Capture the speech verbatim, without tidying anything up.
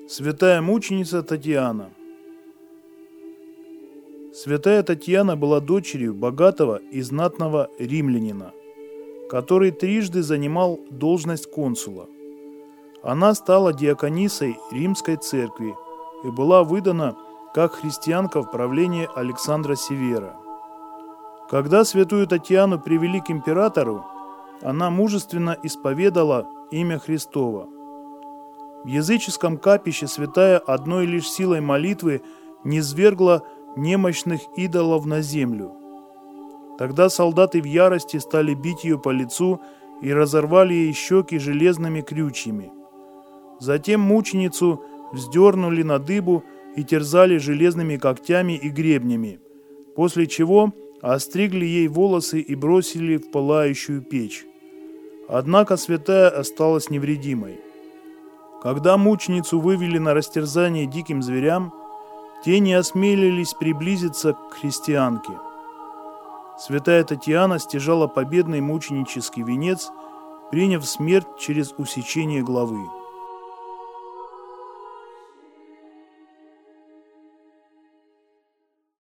Святая мученица Татьяна. Святая Татьяна была дочерью богатого и знатного римлянина, который трижды занимал должность консула. Она стала диаконисой Римской церкви и была выдана как христианка в правление Александра Севера. Когда святую Татьяну привели к императору, она мужественно исповедала имя Христово. В языческом капище святая одной лишь силой молитвы низвергла немощных идолов на землю. Тогда солдаты в ярости стали бить ее по лицу и разорвали ей щеки железными крючьями. Затем мученицу вздернули на дыбу и терзали железными когтями и гребнями, после чего остригли ей волосы и бросили в пылающую печь. Однако святая осталась невредимой. Когда мученицу вывели на растерзание диким зверям, те не осмелились приблизиться к христианке. Святая Татьяна стяжала победный мученический венец, приняв смерть через усечение головы.